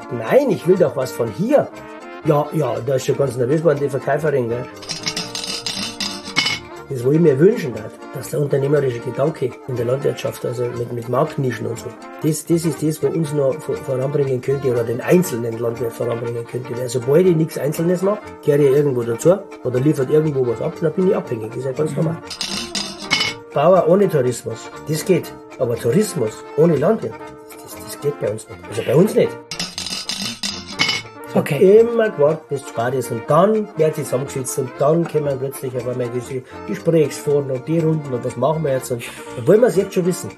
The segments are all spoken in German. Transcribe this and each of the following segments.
Nein, ich will doch was von hier. Ja, da ist schon ganz nervös geworden, die Verkäuferin, gell. Das, wo ich mir wünschen darf, dass der unternehmerische Gedanke in der Landwirtschaft, also mit Marktnischen und so, das ist das, was uns noch voranbringen könnte, oder den einzelnen Landwirt voranbringen könnte. Weil sobald ich nichts Einzelnes mache, gehöre ich irgendwo dazu, oder liefert irgendwo was ab, dann bin ich abhängig. Das ist ja ganz normal. Bauer ohne Tourismus, das geht. Aber Tourismus ohne Landwirt, das geht bei uns nicht. Also bei uns nicht. Okay. Immer gewartet, bis es spät ist. Und dann wird sie zusammengesetzt und dann kommen plötzlich auf einmal diese Gesprächsforen und die Runden und was machen wir jetzt. Und dann wollen wir es jetzt schon wissen.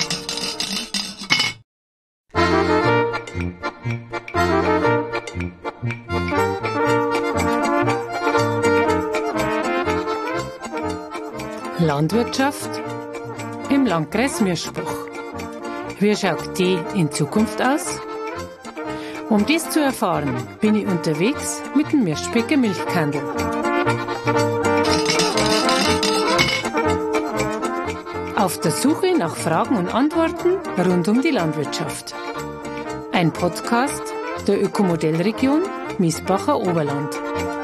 Landwirtschaft im Landkreis Mierspruch. Wie schaut die in Zukunft aus? Um dies zu erfahren, bin ich unterwegs mit dem Mirschbecker Milchkandel. Auf der Suche nach Fragen und Antworten rund um die Landwirtschaft. Ein Podcast der Ökomodellregion Miesbacher Oberland.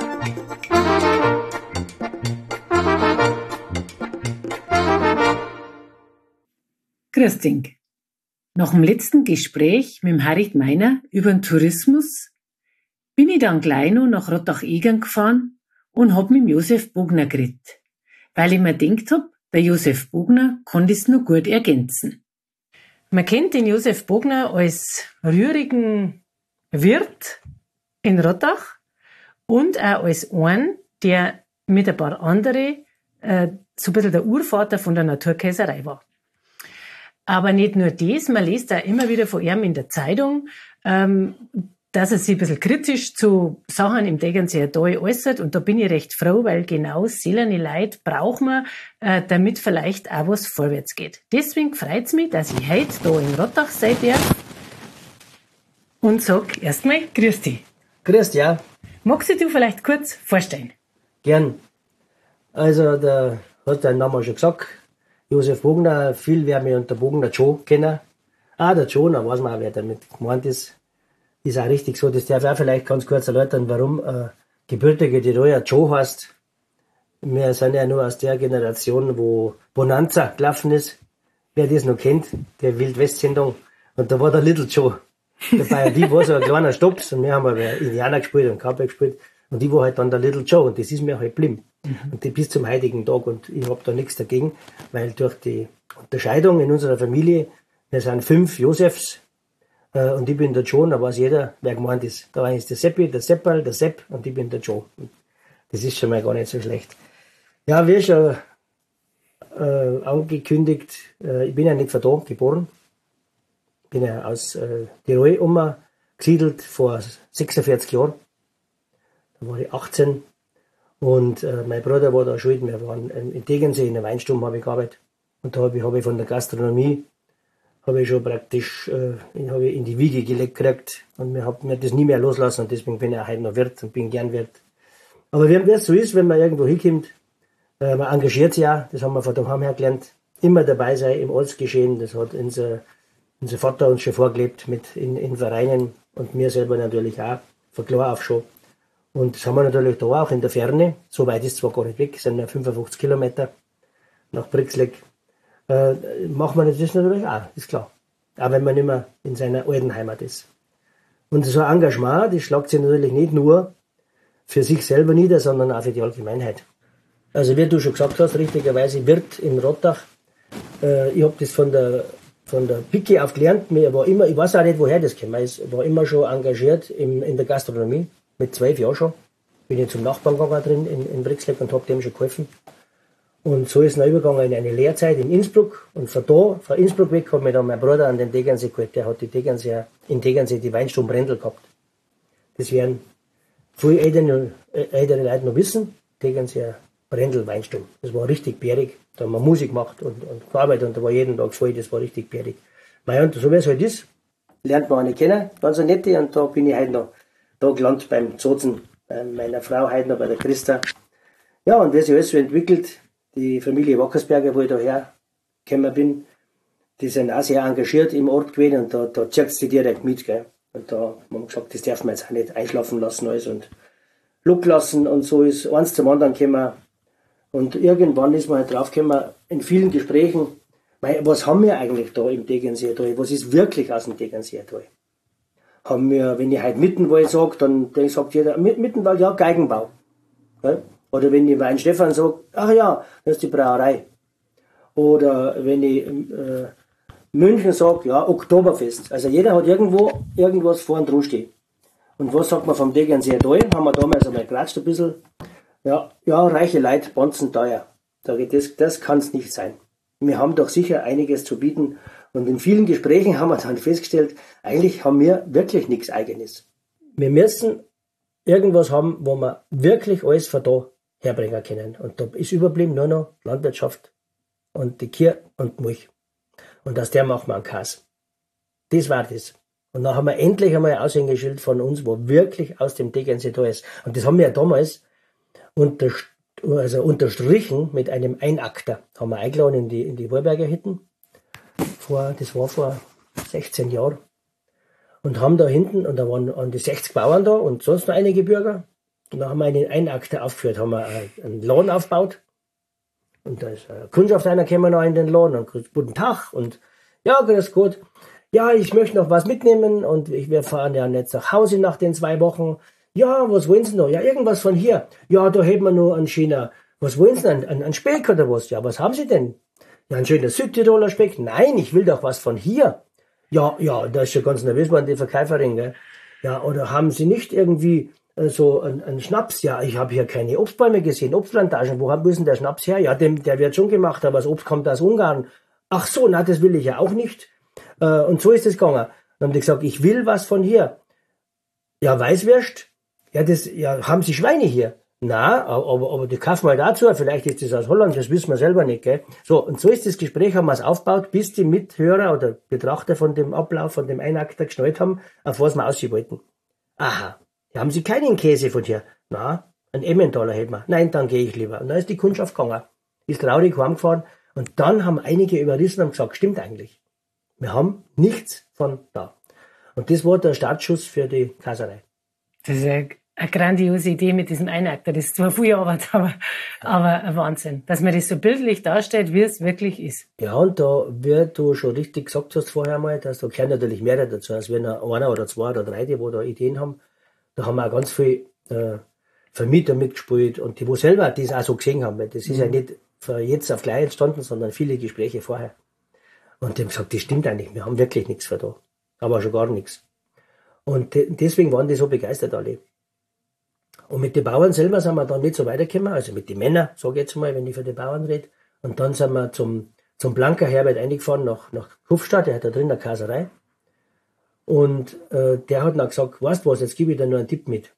Grüß dich. Nach dem letzten Gespräch mit dem Harry Meiner über den Tourismus bin ich dann gleich noch nach Rottach-Egern gefahren und hab mit dem Josef Bogner geredet, weil ich mir gedacht hab, der Josef Bogner kann das noch gut ergänzen. Man kennt den Josef Bogner als rührigen Wirt in Rottach und auch als einen, der mit ein paar anderen so ein bisschen der Urvater von der Naturkäserei war. Aber nicht nur das, man liest auch immer wieder von ihm in der Zeitung, dass er sich ein bisschen kritisch zu Sachen im Tegernseer Tal äußert. Und da bin ich recht froh, weil genau solche Leute brauchen wir, damit vielleicht auch was vorwärts geht. Deswegen freut's mich, dass ich heute da in Rottach sein darf und sag erstmal grüß dich. Grüß dich, ja. Magst du vielleicht kurz vorstellen? Gern. Also, der hat deinen Namen schon gesagt. Josef Bogner, viel werden wir unter Bogner Joe kennen. Der Joe, da weiß man auch, wer damit gemeint ist. Ist auch richtig so. Das darf ich auch vielleicht ganz kurz erläutern, warum gebürtige Tiroler Joe heißt. Wir sind ja nur aus der Generation, wo Bonanza gelaufen ist. Wer das noch kennt, der Wild-West-Sendung. Und da war der Little Joe dabei. Die war so ein kleiner Stops und wir haben aber Indianer gespielt und Cowboy gespielt. Und die war halt dann der Little Joe und das ist mir halt geblieben. Und die bis zum heutigen Tag und ich habe da nichts dagegen, weil durch die Unterscheidung in unserer Familie, wir sind 5 Josefs und ich bin der Joe, da weiß jeder, wer gemeint ist. Da ist der Seppi, der Seppal, der Sepp und ich bin der Joe. Das ist schon mal gar nicht so schlecht. Ja, wie schon angekündigt, ich bin ja nicht von da geboren. Ich bin ja aus Tirol umgesiedelt vor 46 Jahren. Da war ich 18. Und mein Bruder war da schuld, wir waren in Tegernsee, in der Weinstube habe ich gearbeitet. Und da hab ich von der Gastronomie, habe ich schon praktisch hab ich in die Wiege gelegt gekriegt. Und mir hat mir das nie mehr loslassen und deswegen bin ich auch heute noch Wirt und bin gern Wirt. Aber wie es so ist, wenn man irgendwo hinkommt, man engagiert sich auch, das haben wir von daheim her gelernt, immer dabei sein im Ortsgeschehen. Das hat unser Vater uns schon vorgelebt mit in Vereinen und mir selber natürlich auch, von klar auf schon. Und das haben wir natürlich da auch in der Ferne, so weit ist zwar gar nicht weg, sind ja 55 Kilometer nach Brixleck, macht man das natürlich auch, ist klar. Auch wenn man nicht mehr in seiner alten Heimat ist. Und so ein Engagement, das schlägt sich natürlich nicht nur für sich selber nieder, sondern auch für die Allgemeinheit. Also wie du schon gesagt hast, richtigerweise Wirt in Rottach, ich habe das von der Pike auf gelernt, ich weiß auch nicht, woher das kommt, ich war immer schon engagiert in der Gastronomie. Mit 12 Jahren schon. Bin ich zum Nachbarn gegangen drin in Brixleck und habe dem schon geholfen. Und so ist es dann übergegangen in eine Lehrzeit in Innsbruck. Und von Innsbruck weg hat mir dann mein Bruder an den Tegernsee geholt. Der hat in Tegernsee die Weinstube Brendel gehabt. Das werden viele ältere Leute noch wissen. Tegernseer Brendel Weinstube. Das war richtig bärig. Da haben wir Musik gemacht und gearbeitet und da war jeden Tag voll. Das war richtig bärig. Und so wie es halt ist, lernt man eine kennen, ganz eine nette. Und da bin ich heute noch da gelandet beim Zozen, bei meiner Frau Heidner, bei der Christa. Ja, und wie sich alles so entwickelt, die Familie Wackersberger, wo ich daher gekommen bin, die sind auch sehr engagiert im Ort gewesen und da zieht sie direkt mit, gell. Und da haben wir gesagt, das darf man jetzt auch nicht einschlafen lassen alles und Luck lassen und so ist eins zum anderen gekommen. Und irgendwann ist man halt draufgekommen, in vielen Gesprächen, was haben wir eigentlich da im Tegernseetal? Was ist wirklich aus dem Tegernseetal? Haben wir, wenn ich halt Mittenwald sage, dann sagt jeder, Mittenwald, ja, Geigenbau. Gell? Oder wenn ich Weinstefan sage, ach ja, das ist die Brauerei. Oder wenn ich München sage, ja, Oktoberfest. Also jeder hat irgendwo irgendwas vor und dran stehen. Und was sagt man vom Tegernseetal? Haben wir damals einmal geratscht ein bisschen. Ja, reiche Leute, bonzen teuer. Sage ich, das kann es nicht sein. Wir haben doch sicher einiges zu bieten. Und in vielen Gesprächen haben wir dann festgestellt, eigentlich haben wir wirklich nichts Eigenes. Wir müssen irgendwas haben, wo wir wirklich alles von da herbringen können. Und da ist überblieben nur noch Landwirtschaft und die Kühe und Milch. Und aus der machen wir einen Käse. Das war das. Und dann haben wir endlich einmal ein Aushängeschild von uns, wo wirklich aus dem Tegernseetal ist. Und das haben wir ja damals unterstrichen mit einem Einakter. Haben wir eingeladen in die Vorberger Hütten. Das war vor 16 Jahren. Und haben da hinten, und da waren an die 60 Bauern da und sonst noch einige Bürger. Und dann haben wir einen Einakter aufgeführt, haben wir einen Laden aufgebaut. Und da ist ein Kundschaft einer gekommen noch in den Laden und gesagt, guten Tag und ja, grüß Gott. Ja, ich möchte noch was mitnehmen und wir fahren ja jetzt nach Hause nach den 2 Wochen. Ja, was wollen Sie noch? Ja, irgendwas von hier. Ja, da hätten wir nur einen China. Was wollen Sie denn? Ein Speck oder was? Ja, was haben Sie denn? Ja, ein schöner Südtiroler Speck. Nein, ich will doch was von hier. Ja, da ist schon ganz nervös geworden, die Verkäuferin, gell? Ja, oder haben Sie nicht irgendwie so einen Schnaps? Ja, ich habe hier keine Obstbäume gesehen, Obstplantagen. Wo ist denn der Schnaps her? Ja, der wird schon gemacht, aber das Obst kommt aus Ungarn. Ach so, na, das will ich ja auch nicht. Und so ist es gegangen. Dann haben die gesagt, ich will was von hier. Ja, Weißwürst? Ja, haben Sie Schweine hier? Na, aber die kaufen wir dazu, vielleicht ist das aus Holland, das wissen wir selber nicht, gell? So, und so ist das Gespräch, haben wir es aufgebaut, bis die Mithörer oder Betrachter von dem Ablauf, von dem Einakter geschnallt haben, auf was wir aussehen wollten. Aha, ja, haben Sie keinen Käse von hier? Na, einen Emmentaler hätten wir. Nein, dann gehe ich lieber. Und dann ist die Kundschaft gegangen, ist traurig heimgefahren und dann haben einige überrissen und gesagt, stimmt eigentlich. Wir haben nichts von da. Und das war der Startschuss für die Käserei. Das ist eine grandiose Idee mit diesem Einakter. Das ist zwar viel Arbeit, aber ein Wahnsinn. Dass man das so bildlich darstellt, wie es wirklich ist. Ja, und da, wie du schon richtig gesagt hast vorher mal, dass da gehören natürlich mehrere dazu, als wenn einer oder 2 oder 3, die wo da Ideen haben. Da haben wir auch ganz viel Vermieter mitgespielt und die, wo selber das auch so gesehen haben. Weil das ist ja nicht von jetzt auf gleich entstanden, sondern viele Gespräche vorher. Und die haben gesagt, das stimmt eigentlich, wir haben wirklich nichts für da. Aber schon gar nichts. Und deswegen waren die so begeistert alle. Und mit den Bauern selber sind wir dann nicht so weitergekommen, also mit den Männern, sage ich jetzt mal, wenn ich für die Bauern rede. Und dann sind wir zum Blanker Herbert eingefahren nach Kufstadt, der hat da drin eine Käserei. Und der hat dann gesagt, weißt du was, jetzt gebe ich dir nur einen Tipp mit.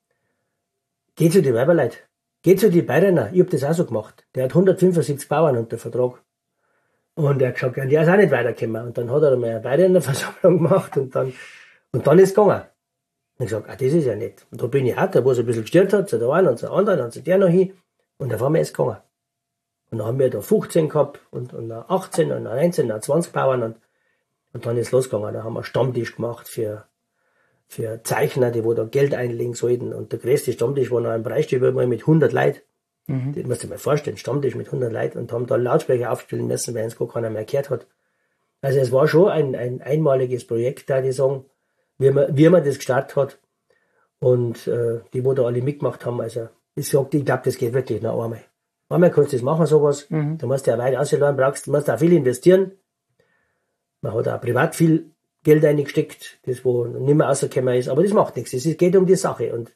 Geh zu den Weiberleuten, geh zu den Bayerner, ich hab das auch so gemacht. Der hat 175 Bauern unter Vertrag. Und er hat gesagt, ja, der ist auch nicht weitergekommen. Und dann hat er mal eine Bayerner-Versammlung gemacht und dann ist es gegangen. Und ich gesagt, das ist ja nicht. Und da bin ich auch, der wo es ein bisschen gestört hat, zu der einen und zu der anderen und zu der noch hin. Und da waren wir erst gegangen. Und dann haben wir da 15 gehabt und 18 und 19 und 20 Bauern und dann ist es losgegangen. Da haben wir Stammtisch gemacht für Zeichner, die wo da Geld einlegen sollten. Und der größte Stammtisch war noch ein Preisstüber mal mit 100 Leuten. Das musst du dir mal vorstellen, Stammtisch mit 100 Leuten und haben da Lautsprecher aufspielen müssen, weil uns gar keiner mehr gehört hat. Also es war schon ein einmaliges Projekt, da die sagen, wie man das gestartet hat. Und die, wo da alle mitgemacht haben, also ich glaube, das geht wirklich noch einmal. Einmal kannst du das machen, sowas. Da musst du ja weit ausladen, du musst auch viel investieren. Man hat auch privat viel Geld eingesteckt, das wo nicht mehr rausgekommen ist, aber das macht nichts. Es geht um die Sache. Und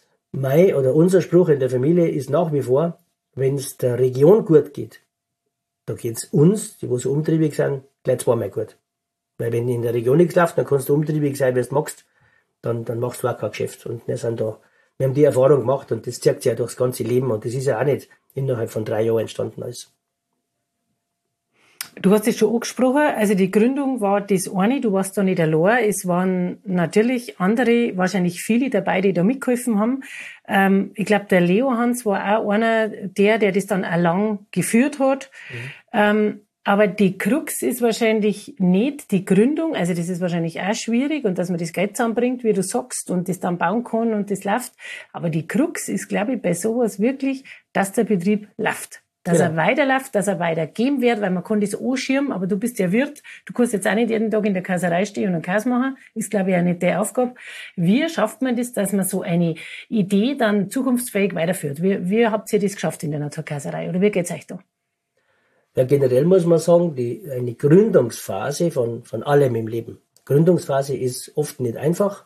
unser Spruch in der Familie ist nach wie vor, wenn es der Region gut geht, da geht's uns, die wo so umtriebig sind, gleich 2-mal gut. Weil wenn in der Region nichts läuft, dann kannst du umtriebig sein, wie du magst, dann machst du auch kein Geschäft. Und wir haben die Erfahrung gemacht und das zieht sich ja durchs ganze Leben und das ist ja auch nicht innerhalb von 3 Jahren entstanden alles. Du hast es schon angesprochen, also die Gründung war das eine, du warst da nicht allein, es waren natürlich andere, wahrscheinlich viele dabei, die da mitgeholfen haben. Ich glaube, der Leo Hans war auch einer, der das dann auch lang geführt hat. Aber die Krux ist wahrscheinlich nicht die Gründung, also das ist wahrscheinlich auch schwierig und dass man das Geld zusammenbringt, wie du sagst, und das dann bauen kann und das läuft. Aber die Krux ist, glaube ich, bei sowas wirklich, dass der Betrieb läuft. Dass er weiterläuft, dass er weitergeben wird, weil man kann das anschirmen, aber du bist ja Wirt, du kannst jetzt auch nicht jeden Tag in der Käserei stehen und einen Käse machen, ist, glaube ich, auch nicht die Aufgabe. Wie schafft man das, dass man so eine Idee dann zukunftsfähig weiterführt? Wie habt ihr das geschafft in der Naturkäserei oder wie geht's euch da? Ja, generell muss man sagen, eine Gründungsphase von allem im Leben. Gründungsphase ist oft nicht einfach,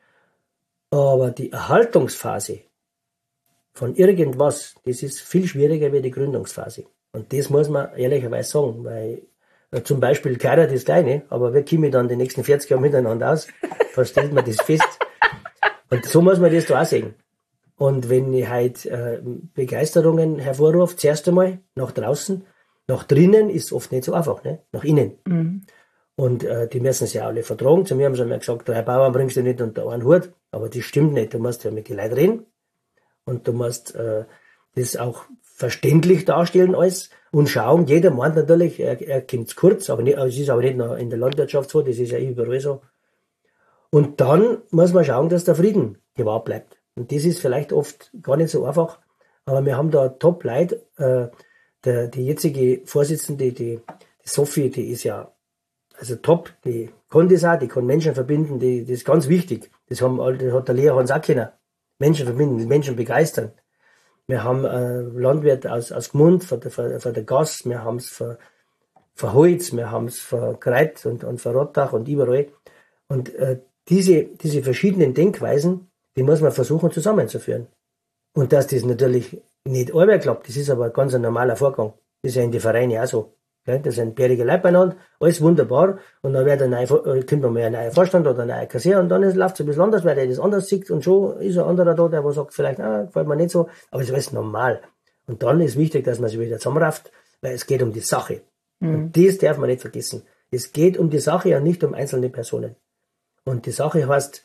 aber die Erhaltungsphase von irgendwas, das ist viel schwieriger wie die Gründungsphase. Und das muss man ehrlicherweise sagen, weil zum Beispiel keiner das Kleine, aber wir kommen dann die nächsten 40 Jahre miteinander aus, da stellt man das fest. Und so muss man das da auch sehen. Und wenn ich halt Begeisterungen hervorruft, zuerst einmal nach draußen, nach drinnen ist oft nicht so einfach, ne? Nach innen. Mhm. Und die müssen sich ja alle vertragen. Zu mir haben sie mir gesagt, 3 Bauern bringst du nicht unter einen Hut. Aber das stimmt nicht. Du musst ja mit den Leuten reden. Und du musst das auch verständlich darstellen alles und schauen. Jeder meint natürlich, er kommt kurz, aber nicht, es ist aber nicht nur in der Landwirtschaft so, das ist ja überall so. Und dann muss man schauen, dass der Frieden gewahrt bleibt. Und das ist vielleicht oft gar nicht so einfach. Aber wir haben da Top-Leute, die jetzige Vorsitzende, die Sophie, die ist ja also top, die kann das auch, die kann Menschen verbinden, das ist ganz wichtig. Das hat der Lea Hans auch können. Menschen verbinden, Menschen begeistern. Wir haben Landwirt aus Gmund, von der Gass, wir haben es für Holz, wir haben es für Kreit und für Rottach und überall. Und diese verschiedenen Denkweisen, die muss man versuchen zusammenzuführen. Und dass das natürlich nicht einmal klappt, das ist aber ein ganz normaler Vorgang. Das ist ja in den Vereinen auch so. Das sind bärige Leute beieinander, alles wunderbar. Und dann kommt noch mal ein neuer Vorstand oder ein neuer Kassier und dann läuft es ein bisschen anders, weil der das anders sieht. Und schon ist ein anderer da, der sagt vielleicht, gefällt mir nicht so. Aber das ist alles normal. Und dann ist wichtig, dass man sich wieder zusammenrafft, weil es geht um die Sache. Mhm. Und das darf man nicht vergessen. Es geht um die Sache und nicht um einzelne Personen. Und die Sache heißt,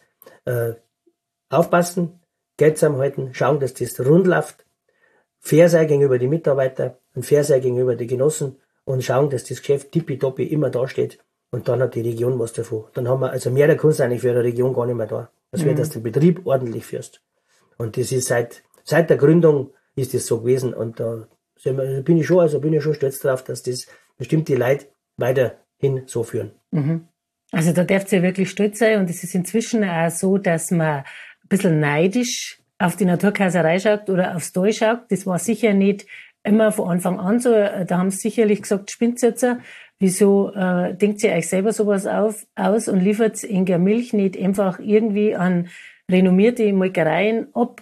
aufpassen, Geld zusammenhalten, schauen, dass das rund läuft, fair sein gegenüber den Mitarbeitern und fair sein gegenüber den Genossen und schauen, dass das Geschäft tippitoppi immer da steht. Und dann hat die Region was davon. Dann haben wir, also mehr der Kunst eigentlich für eine Region gar nicht mehr da. Das wird, dass du den Betrieb ordentlich führst. Und das ist seit der Gründung ist das so gewesen. Und da bin ich schon stolz drauf, dass das bestimmte Leute weiterhin so führen. Mhm. Also da darfst du ja wirklich stolz sein. Und es ist inzwischen auch so, dass man ein bisschen neidisch auf die Naturkäserei schaut oder aufs Tal schaut. Das war sicher nicht immer von Anfang an so. Da haben sie sicherlich gesagt, spinnt's jetzt? Wieso denkt ihr euch selber sowas aus und liefert in der Milch nicht einfach irgendwie an renommierte Molkereien ab?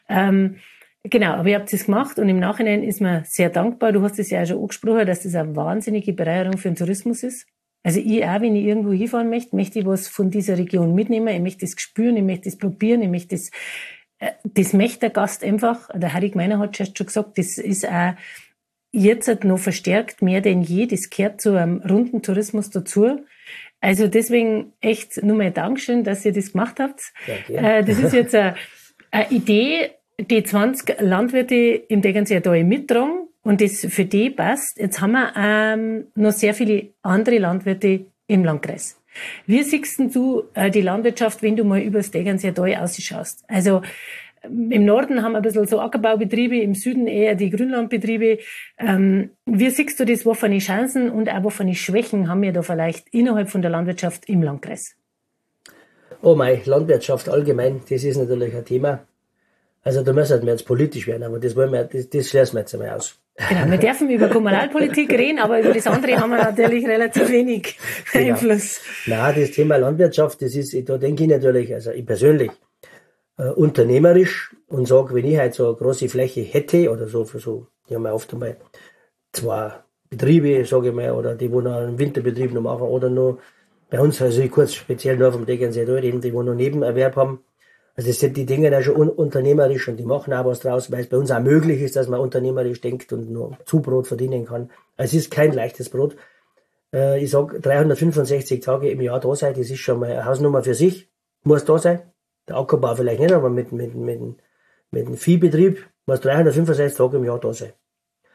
Genau, aber ihr habt es gemacht und im Nachhinein ist man sehr dankbar. Du hast es ja auch schon angesprochen, dass das eine wahnsinnige Bereicherung für den Tourismus ist. Also ich auch, wenn ich irgendwo hinfahren möchte ich was von dieser Region mitnehmen. Ich möchte das spüren, ich möchte das probieren, ich möchte das möchte der Gast einfach. Der Harry Gmeiner hat schon gesagt, das ist auch jetzt noch verstärkt mehr denn je. Das gehört zu einem runden Tourismus dazu. Also deswegen echt nur mal Dankeschön, dass ihr das gemacht habt. Ja, das ist jetzt eine Idee, die 20 Landwirte im Degernseer Tal mittragen und das für die passt. Jetzt haben wir noch sehr viele andere Landwirte im Landkreis. Wie siehst du die Landwirtschaft, wenn du mal über das Degernseer Tal ausschaust? Also im Norden haben wir ein bisschen so Ackerbaubetriebe, im Süden eher die Grünlandbetriebe. Wie siehst du das, wovon Chancen und auch wovon Schwächen haben wir da vielleicht innerhalb von der Landwirtschaft im Landkreis? Oh mei, Landwirtschaft allgemein, das ist natürlich ein Thema. Also da müssen wir jetzt politisch werden, aber das schließen wir jetzt einmal aus. Genau, wir dürfen über Kommunalpolitik reden, aber über das andere haben wir natürlich relativ wenig Einfluss. Nein, das Thema Landwirtschaft, da denke ich natürlich, also ich persönlich, unternehmerisch und sage, wenn ich halt so eine große Fläche hätte oder so, die haben wir oft einmal 2 Betriebe, sage ich mal, oder die, wo noch einen Winterbetrieb noch machen, oder nur bei uns, also ich kurz speziell nur vom Degernseer reden, die wo noch Nebenerwerb haben. Also das sind die Dinge ja schon unternehmerisch und die machen auch was draus, weil es bei uns auch möglich ist, dass man unternehmerisch denkt und nur Zubrot verdienen kann. Also es ist kein leichtes Brot. Ich sag 365 Tage im Jahr da sein, das ist schon mal eine Hausnummer für sich, muss da sein. Der Ackerbau vielleicht nicht, aber mit dem Viehbetrieb muss 365 Tage im Jahr da sein.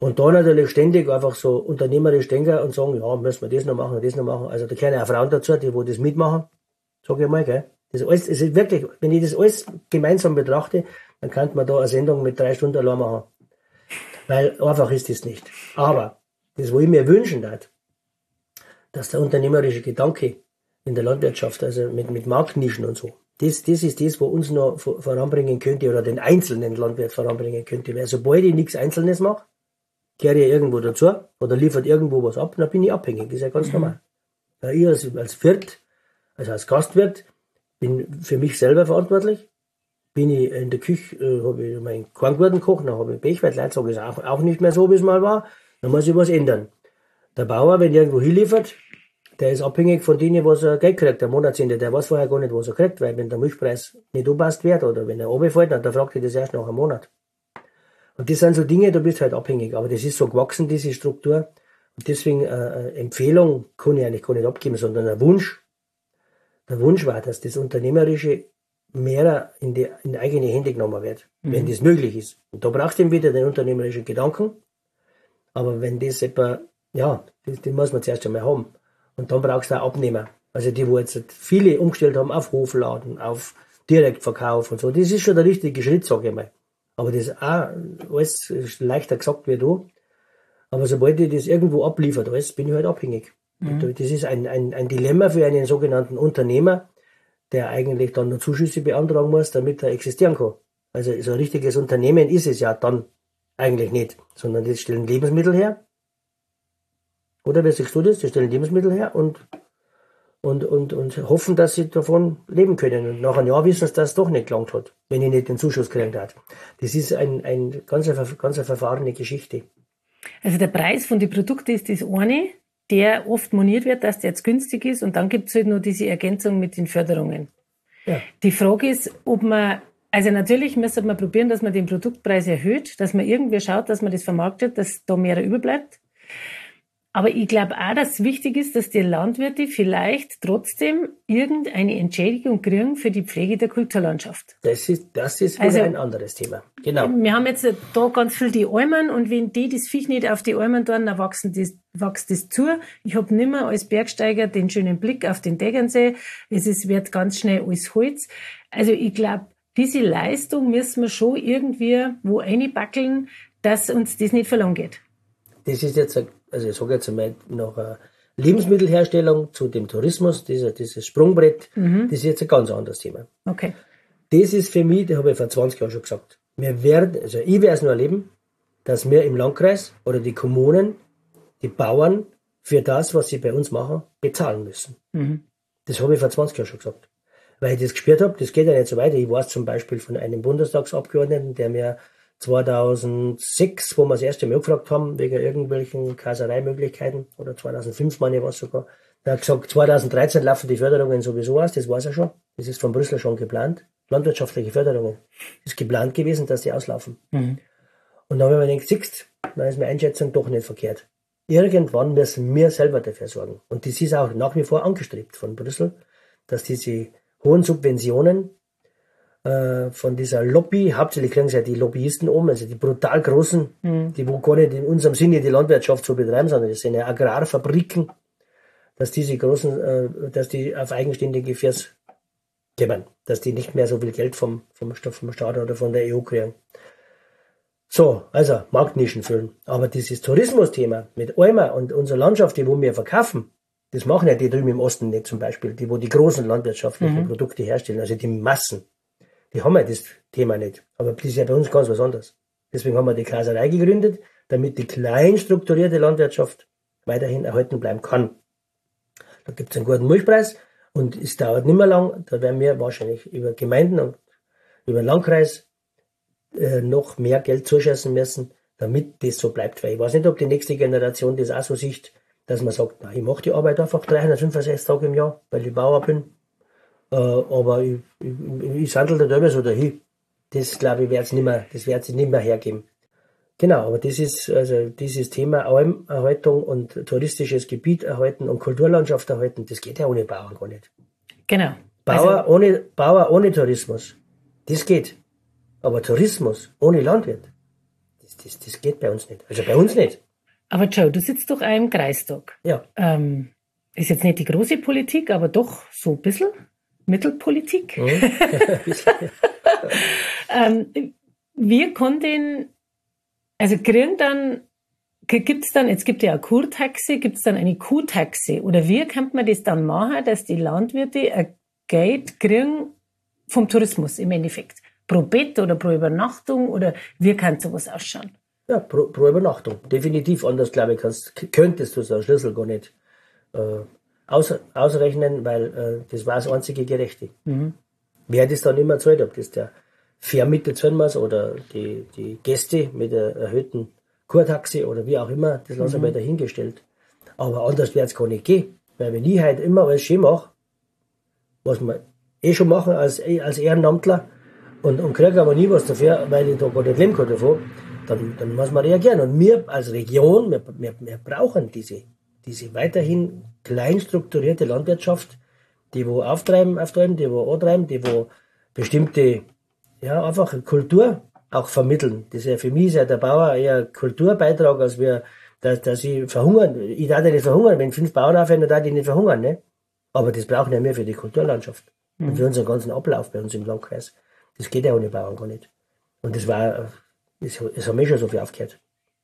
Und da natürlich ständig einfach so unternehmerisch denken und sagen, ja, müssen wir das noch machen, das noch machen. Also da gehören auch Frauen dazu, die wo das mitmachen, sage ich mal, gell. Das alles, es ist wirklich, wenn ich das alles gemeinsam betrachte, dann könnte man da eine Sendung mit 3 Stunden allein machen. Weil einfach ist das nicht. Aber das, wo ich mir wünschen darf, dass der unternehmerische Gedanke in der Landwirtschaft, also mit Marktnischen und so, das ist das, wo uns noch voranbringen könnte oder den einzelnen Landwirt voranbringen könnte. Weil sobald ich nichts Einzelnes mache, kehre ich irgendwo dazu oder liefert irgendwo was ab, dann bin ich abhängig. Das ist ja ganz normal. Ja, ich als Wirt, also als Gastwirt, bin für mich selber verantwortlich. Bin ich in der Küche, habe ich meinen Korngurten gekocht, dann habe ich Pech, weil die Leute sagen, ist auch nicht mehr so, wie es mal war. Dann muss ich was ändern. Der Bauer, wenn er irgendwo hinliefert, der ist abhängig von denen, was er Geld kriegt, der Monatsende. Der weiß vorher gar nicht, was er kriegt, weil wenn der Milchpreis nicht anpasst wird oder wenn er runterfällt, dann fragt er das erst nach einem Monat. Und das sind so Dinge, da bist du halt abhängig. Aber das ist so gewachsen, diese Struktur. Und deswegen Empfehlung kann ich eigentlich gar nicht abgeben, sondern ein Wunsch. Der Wunsch war, dass das Unternehmerische mehr in eigene Hände genommen wird, wenn das möglich ist. Und da braucht es wieder den unternehmerischen Gedanken. Aber wenn das etwa, ja, den muss man zuerst einmal haben. Und dann brauchst du auch Abnehmer. Also die, wo jetzt viele umgestellt haben auf Hofladen, auf Direktverkauf und so. Das ist schon der richtige Schritt, sage ich mal. Aber das ist auch alles ist leichter gesagt wie du. Aber sobald ich das irgendwo abliefert, alles, bin ich halt abhängig. Und das ist ein Dilemma für einen sogenannten Unternehmer, der eigentlich dann nur Zuschüsse beantragen muss, damit er existieren kann. Also so ein richtiges Unternehmen ist es ja dann eigentlich nicht, sondern die stellen Lebensmittel her. Oder wie sagst du das? Die stellen Lebensmittel her und hoffen, dass sie davon leben können. Und nach einem Jahr wissen sie, dass es doch nicht gelangt hat, wenn ich nicht den Zuschuss gekriegt hat. Das ist eine ganz verfahrene Geschichte. Also der Preis von den Produkten ist das eine, der oft moniert wird, dass der jetzt günstig ist, und dann gibt es halt nur diese Ergänzung mit den Förderungen. Ja. Die Frage ist, ob man, also natürlich müsste man probieren, dass man den Produktpreis erhöht, dass man irgendwie schaut, dass man das vermarktet, dass da mehr überbleibt. Aber ich glaube auch, dass es wichtig ist, dass die Landwirte vielleicht trotzdem irgendeine Entschädigung kriegen für die Pflege der Kulturlandschaft. Das ist wieder also ein anderes Thema. Genau. Wir haben jetzt da ganz viel die Almen, und wenn die das Viech nicht auf die Almen tun, dann wächst das zu. Ich habe nimmer als Bergsteiger den schönen Blick auf den Tegernsee. Wird ganz schnell alles Holz. Also ich glaube, diese Leistung müssen wir schon irgendwie wo reinbackeln, dass uns das nicht verloren geht. Das ist jetzt, also ich sage jetzt einmal nach Lebensmittelherstellung zu dem Tourismus, dieses Sprungbrett, das ist jetzt ein ganz anderes Thema. Okay. Das ist für mich, das habe ich vor 20 Jahren schon gesagt, ich werde es nur erleben, dass wir im Landkreis oder die Kommunen, die Bauern für das, was sie bei uns machen, bezahlen müssen. Das habe ich vor 20 Jahren schon gesagt. Weil ich das gespürt habe, das geht ja nicht so weiter. Ich weiß zum Beispiel von einem Bundestagsabgeordneten, der mir 2006, wo wir das erste Mal gefragt haben, wegen irgendwelchen Kasereimöglichkeiten, oder 2005 meine ich was sogar, der hat gesagt, 2013 laufen die Förderungen sowieso aus, das weiß er schon. Das ist von Brüssel schon geplant. Landwirtschaftliche Förderungen. Das ist geplant gewesen, dass die auslaufen. Und dann habe ich mir gedacht, siehst, dann ist meine Einschätzung doch nicht verkehrt. Irgendwann müssen wir selber dafür sorgen. Und das ist auch nach wie vor angestrebt von Brüssel, dass diese hohen Subventionen von dieser Lobby, hauptsächlich kriegen sie ja die Lobbyisten also die brutal großen, die wo gar nicht in unserem Sinne die Landwirtschaft so betreiben, sondern das sind ja Agrarfabriken, dass diese großen, dass die auf eigenständige Firmen kommen, dass die nicht mehr so viel Geld vom Staat oder von der EU kriegen. So, also Marktnischen füllen. Aber dieses Tourismusthema mit Alma und unserer Landschaft, die wo wir verkaufen, das machen ja die drüben im Osten nicht zum Beispiel, die wo die großen landwirtschaftlichen Produkte herstellen, also die Massen. Die haben ja das Thema nicht. Aber das ist ja bei uns ganz was anderes. Deswegen haben wir die Kaserei gegründet, damit die klein strukturierte Landwirtschaft weiterhin erhalten bleiben kann. Da gibt es einen guten Milchpreis und es dauert nicht mehr lang. Da werden wir wahrscheinlich über Gemeinden und über den Landkreis noch mehr Geld zuschießen müssen, damit das so bleibt. Weil ich weiß nicht, ob die nächste Generation das auch so sieht, dass man sagt, na, ich mache die Arbeit einfach 365 Tage im Jahr, weil ich Bauer bin. Aber ich sandel da drüber so dahin. Das, glaube ich, wird sie nicht mehr hergeben. Genau, aber das ist, also dieses Thema Almerhaltung und touristisches Gebiet erhalten und Kulturlandschaft erhalten, das geht ja ohne Bauern gar nicht. Genau. Bauer ohne Tourismus, das geht. Aber Tourismus ohne Landwirt, das geht bei uns nicht. Also bei uns nicht. Aber Joe, du sitzt doch auch im Kreistag. Ja. Ist jetzt nicht die große Politik, aber doch so ein bisschen Mittelpolitik. Wie kann denn, also gibt's dann, jetzt gibt ja eine Kurtaxe, gibt's dann eine Kuhtaxe? Oder wie kann man das dann machen, dass die Landwirte ein Geld kriegen vom Tourismus im Endeffekt? Pro Bett oder pro Übernachtung oder wie kann sowas ausschauen? Ja, pro Übernachtung. Definitiv. Anders, glaube ich, könntest du so einen Schlüssel gar nicht ausrechnen, weil das war das einzige Gerechte. Wer das dann immer zahlt, ob das der Vermieter zahlen muss oder die Gäste mit der erhöhten Kurtaxe oder wie auch immer, das lassen wir dahingestellt. Aber anders wird es gar nicht gehen. Weil wenn ich halt immer alles schön mache, was wir schon machen als Ehrenamtler und kriege aber nie was dafür, weil ich da gar nicht leben kann davon, dann muss man reagieren. Und wir als Region, wir brauchen diese weiterhin klein strukturierte Landwirtschaft, die wo auftreiben, die wo antreiben, die wo bestimmte, ja, einfach Kultur auch vermitteln. Das ist ja für mich ist ja der Bauer eher Kulturbeitrag, als dass sie verhungern. Ich darf ja nicht verhungern, wenn 5 Bauern aufhören, dann darf ich nicht verhungern, ne? Aber das brauchen ja wir für die Kulturlandschaft. Und für unseren ganzen Ablauf bei uns im Landkreis. Das geht ja ohne Bauern gar nicht. Und das haben wir schon so viel aufgehört.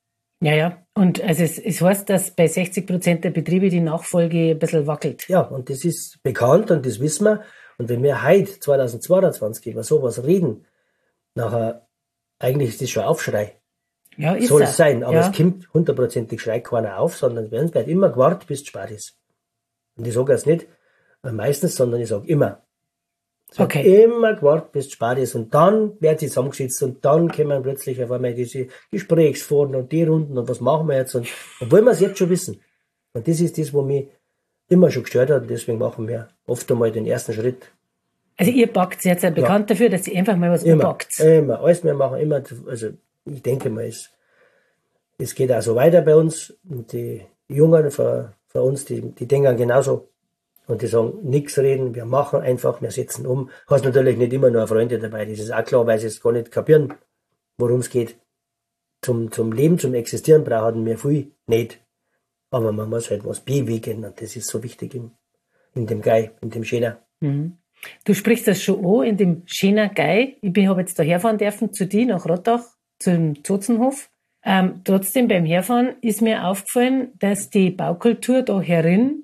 Ja. Und also es heißt, dass bei 60% der Betriebe die Nachfolge ein bisschen wackelt. Ja, und das ist bekannt und das wissen wir. Und wenn wir heute, 2022, über sowas reden, nachher, eigentlich ist das schon Aufschrei. Ja, ist soll es sein, aber ja. es kommt 100%ig schreit keiner auf, sondern bei uns wird immer gewartet, bis es spät ist. Und ich sage jetzt nicht meistens, sondern ich sage immer. Ich sage immer gewartet, bis es spät ist. Und dann wird sie zusammengesetzt und dann kommen plötzlich auf einmal diese Gesprächsforen und die Runden und was machen wir jetzt. Und obwohl wir es jetzt schon wissen. Und das ist das, was mich immer schon gestört hat. Und deswegen machen wir oft einmal den ersten Schritt. Also ihr packt jetzt ja bekannt dafür, dass ihr einfach mal was anpackt. Immer. Alles wir machen immer, also ich denke mal, es geht auch so weiter bei uns. Und die Jungen von uns, die denken genauso. Und die sagen, nichts reden, wir machen einfach, wir setzen um. Hast natürlich nicht immer nur Freunde dabei, das ist auch klar, weil sie es gar nicht kapieren, worum es geht. Zum Leben, zum Existieren brauchen wir viel nicht. Aber man muss halt was bewegen und das ist so wichtig in dem Gai, in dem Schäner. Du sprichst das schon an, in dem Schäner Gai. Ich habe jetzt da herfahren dürfen zu dir nach Rottach, zum Zotzenhof. Trotzdem beim Herfahren ist mir aufgefallen, dass die Baukultur da herin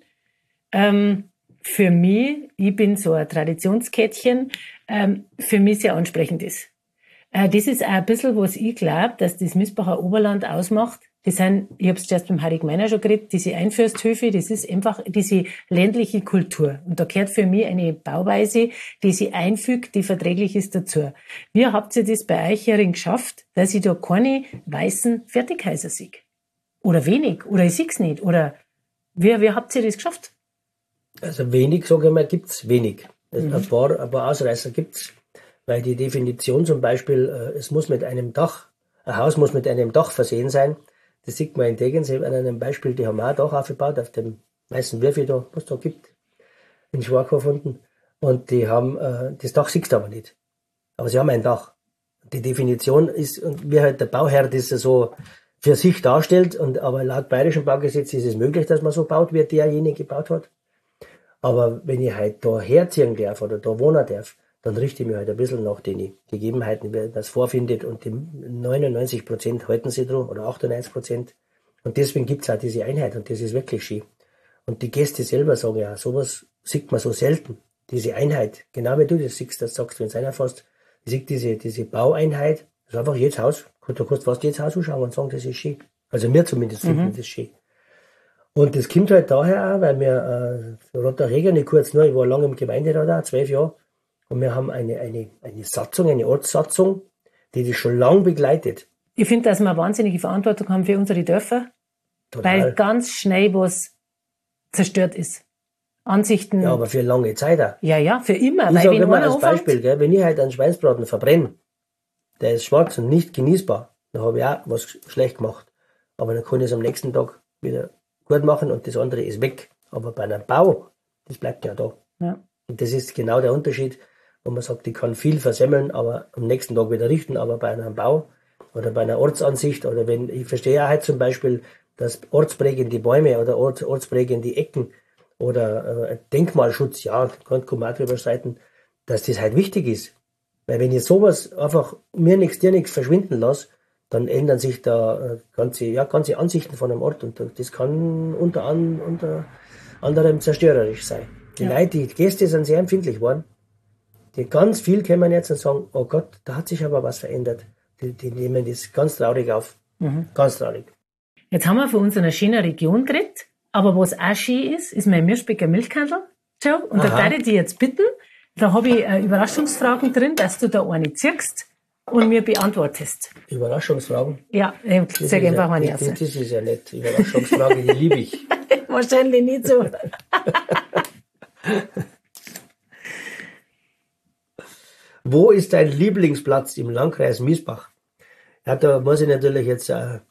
für mich, ich bin so ein Traditionskettchen, für mich sehr ansprechend ist. Das ist auch ein bisschen, was ich glaube, dass das Missbacher Oberland ausmacht. Das sind, ich habe es zuerst beim Harry Gmeiner schon geredet, diese Einfürsthöfe, das ist einfach diese ländliche Kultur. Und da gehört für mich eine Bauweise, die sie einfügt, die verträglich ist dazu. Wie habt ihr das bei euch herin geschafft, dass ich da keine weißen Fertighäuser sehe? Oder wenig? Oder ich sehe es nicht? Oder wie habt ihr das geschafft? Also wenig, sage ich mal, gibt's wenig. Ein paar Ausreißer gibt's, weil die Definition zum Beispiel, es muss mit einem Dach, ein Haus muss mit einem Dach versehen sein. Das sieht man in Tegernsee an einem Beispiel, die haben auch ein Dach aufgebaut, auf dem weißen Würfel da, was da gibt, in Schwarkhof unten. Und die haben, das Dach siehst du aber nicht. Aber sie haben ein Dach. Die Definition ist, und wie halt der Bauherr das so für sich darstellt, aber laut bayerischem Baugesetz ist es möglich, dass man so baut, wie derjenige gebaut hat. Aber wenn ich halt da herziehen darf oder da wohnen darf, dann richte ich mich halt ein bisschen nach den Gegebenheiten, wer das vorfindet. Und die 99% halten sich dran, oder 98%. Und deswegen gibt's auch diese Einheit und das ist wirklich schön. Und die Gäste selber sagen ja, sowas sieht man so selten. Diese Einheit, genau wie du das siehst, das sagst, wenn es einer fasst, ich sehe diese Baueinheit, das ist einfach jedes Haus, du kannst fast jedes Haus anschauen und sagen, das ist schön. Also mir zumindest finden das schön. Und das kommt halt daher auch, weil wir Rottach-Egern, nicht kurz nur, ich war lange im Gemeinderat auch, 12 Jahre, und wir haben eine Satzung, eine Ortssatzung, die das schon lang begleitet. Ich finde, dass wir eine wahnsinnige Verantwortung haben für unsere Dörfer, weil ganz schnell was zerstört ist. Ansichten. Ja, aber für lange Zeit auch. Ja, für immer. Ich sage immer als Beispiel, gell, wenn ich halt einen Schweinsbraten verbrenne, der ist schwarz und nicht genießbar, dann habe ich auch was schlecht gemacht. Aber dann kann ich es am nächsten Tag wieder gut machen und das andere ist weg. Aber bei einem Bau, das bleibt ja da. Ja. Und das ist genau der Unterschied, wo man sagt, ich kann viel versemmeln, aber am nächsten Tag wieder richten, aber bei einem Bau oder bei einer Ortsansicht, oder wenn, ich verstehe ja halt zum Beispiel, dass ortsprägende Bäume oder ortsprägende Ecken oder Denkmalschutz, ja, kann man auch drüber streiten, dass das halt wichtig ist. Weil wenn ich sowas einfach mir nichts, dir nichts verschwinden lasse, dann ändern sich da ganze Ansichten von einem Ort und das kann unter anderem zerstörerisch sein. Die Leute, die Gäste sind sehr empfindlich geworden. Die ganz viel kommen jetzt und sagen, oh Gott, da hat sich aber was verändert. Die nehmen das ganz traurig auf. Ganz traurig. Jetzt haben wir von unserer schönen Region geredet, aber was auch schön ist mein Mirschbecker Milchkandel. Joe, und da darf ich dich jetzt bitten, da habe ich Überraschungsfragen drin, dass du da eine ziehst und mir beantwortest. Überraschungsfragen? Ja, sag einfach mal nicht. Das ist ja nett. Überraschungsfragen, die liebe ich. Wahrscheinlich nicht so. Wo ist dein Lieblingsplatz im Landkreis Miesbach? Ja, da muss ich natürlich jetzt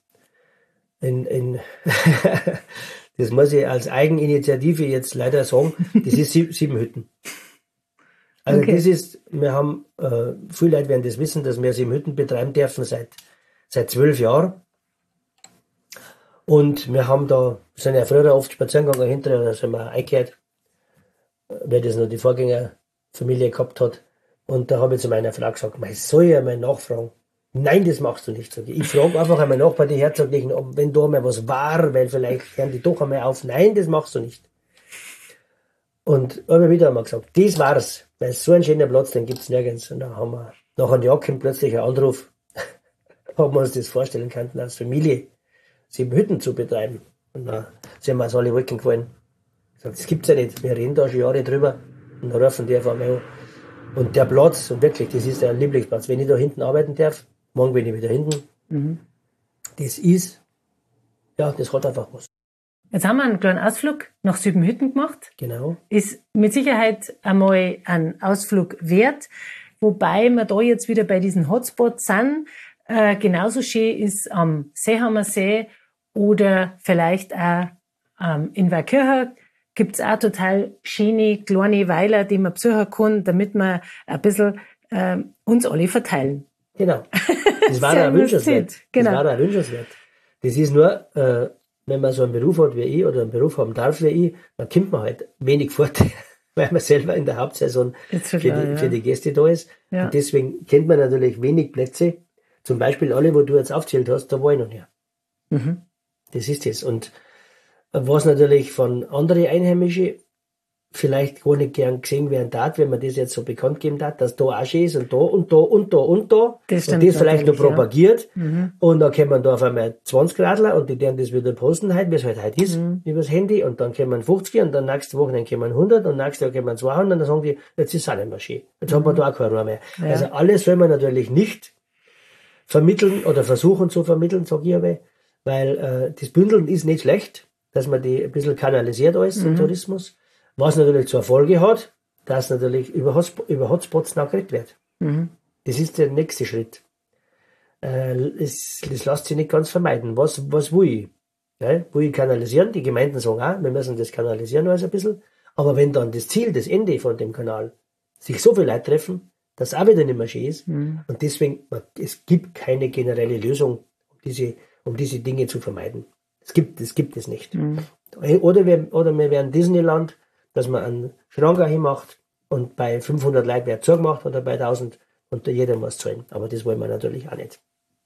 das muss ich als Eigeninitiative jetzt leider sagen, das ist Siebenhütten. Also okay. Das ist, wir haben, viele Leute werden das wissen, dass wir Siebenhütten betreiben dürfen seit 12 Jahren. Und wir haben da, sind ja früher oft spazieren gegangen hinterher, da sind wir eingekehrt, wer das noch die Vorgängerfamilie gehabt hat. Und da habe ich zu meiner Frau gesagt, ich soll ja mal nachfragen. Nein, das machst du nicht. Ich frage einfach einmal nach bei den Herzoglichen, ob, wenn da mal was war, weil vielleicht hören die doch einmal auf. Nein, das machst du nicht. Und immer wieder haben wir gesagt, das war's. Weil so ein schöner Platz, den gibt's nirgends. Und dann haben wir nach einem Jahr kommt plötzlich ein Anruf, ob wir uns das vorstellen könnten, als Familie 7 Hütten zu betreiben. Und dann sind wir uns alle Wolken gefallen. Gesagt, das gibt's ja nicht. Wir reden da schon Jahre drüber. Und dann rufen die auf einmal an. Und der Platz, und wirklich, das ist der Lieblingsplatz. Wenn ich da hinten arbeiten darf, morgen bin ich wieder hinten. Das ist, ja, das hat einfach was. Jetzt haben wir einen kleinen Ausflug nach Siebenhütten gemacht. Genau. Ist mit Sicherheit einmal ein Ausflug wert. Wobei wir da jetzt wieder bei diesen Hotspots sind. Genauso schön ist am Seehamer See oder vielleicht auch in Waldkirchen gibt's auch total schöne kleine Weiler, die man besuchen kann, damit wir ein bisschen uns alle verteilen. Genau. Das war da wünschenswert. Genau. Das war da wünschenswert. Das ist nur, wenn man so einen Beruf hat wie ich oder einen Beruf haben darf wie ich, dann kommt man halt wenig fort, weil man selber in der Hauptsaison für die Gäste da ist. Ja. Und deswegen kennt man natürlich wenig Plätze. Zum Beispiel alle, wo du jetzt aufzählt hast, da war ich noch nicht. Das ist es. Und was natürlich von anderen Einheimischen vielleicht gar nicht gern gesehen werden darf, wenn man das jetzt so bekannt geben darf, dass da auch schön ist und da und da und da und da. Das und das vielleicht noch propagiert. Ja. Und dann kommen da auf einmal 20 Radler und die werden das wieder posten halt, wie es halt ist, übers Handy. Und dann kommen 50 und dann nächste Woche dann kommen 100 und nächste Woche kommen 200 und dann sagen die, jetzt ist es auch nicht mehr schön. Jetzt haben wir da auch kein Rohr mehr. Ja. Also alles soll man natürlich nicht vermitteln oder versuchen zu vermitteln, sag ich aber, weil das Bündeln ist nicht schlecht, dass man die ein bisschen kanalisiert alles im Tourismus. Was natürlich zur Folge hat, dass natürlich über Hotspots nachgeredet wird. Das ist der nächste Schritt. Das lässt sich nicht ganz vermeiden. Was will ich? Ja, will ich kanalisieren? Die Gemeinden sagen auch, wir müssen das kanalisieren alles ein bisschen. Aber wenn dann das Ziel, das Ende von dem Kanal, sich so viele Leute treffen, dass auch wieder nicht mehr schön ist. Und deswegen, es gibt keine generelle Lösung, um diese Dinge zu vermeiden. Es gibt es nicht. Oder wir werden Disneyland, dass man einen Schrank hinmacht und bei 500 Leuten wird zugemacht oder bei 1000 und jeder muss zahlen. Aber das wollen wir natürlich auch nicht.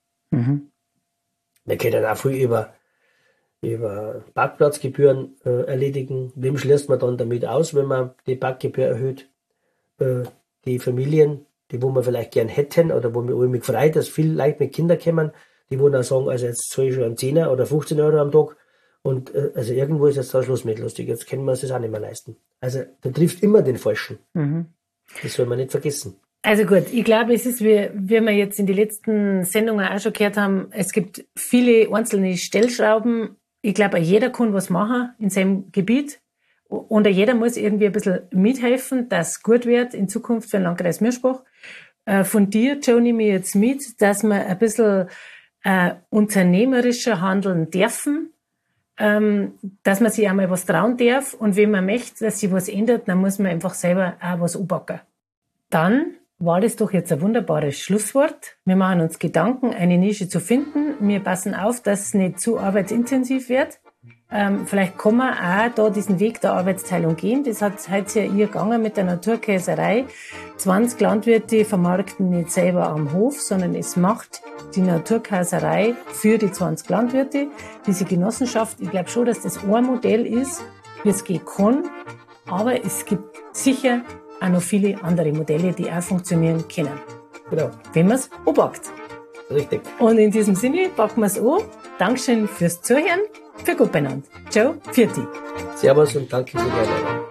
Wir können auch viel über Parkplatzgebühren erledigen. Wem schließt man dann damit aus, wenn man die Parkgebühr erhöht? Die Familien, die wo wir vielleicht gern hätten oder wo mich freut, dass viele Leute mit Kindern kommen, die wo dann sagen, also jetzt zahle ich schon einen 10er oder 15 Euro am Tag. Und also irgendwo ist jetzt da Schluss mit lustig. Jetzt können wir uns das auch nicht mehr leisten. Also da trifft immer den Falschen. Das soll man nicht vergessen. Also gut, ich glaube, es ist, wie wir jetzt in den letzten Sendungen auch schon gehört haben, es gibt viele einzelne Stellschrauben. Ich glaube, jeder kann was machen in seinem Gebiet. Und jeder muss irgendwie ein bisschen mithelfen, dass es gut wird in Zukunft für den Landkreis Mirschbach. Von dir, Joe, nehme ich jetzt mit, dass wir ein bisschen unternehmerischer handeln dürfen. Dass man sich einmal was trauen darf und wenn man möchte, dass sich was ändert, dann muss man einfach selber auch was anpacken. Dann war das doch jetzt ein wunderbares Schlusswort. Wir machen uns Gedanken, eine Nische zu finden. Wir passen auf, dass es nicht zu arbeitsintensiv wird. Vielleicht kann man auch da diesen Weg der Arbeitsteilung gehen. Das hat heute ja ihr gegangen mit der Naturkäserei. 20 Landwirte vermarkten nicht selber am Hof, sondern es macht die Naturkäserei für die 20 Landwirte. Diese Genossenschaft, ich glaube schon, dass das ein Modell ist, wie es gehen kann. Aber es gibt sicher auch noch viele andere Modelle, die auch funktionieren können. Genau. Wenn man es anpackt. Richtig. Und in diesem Sinne packen wir es an. Dankeschön fürs Zuhören. Für gut beieinander. Ciao, Pfiat. Servus und danke für die Einladung.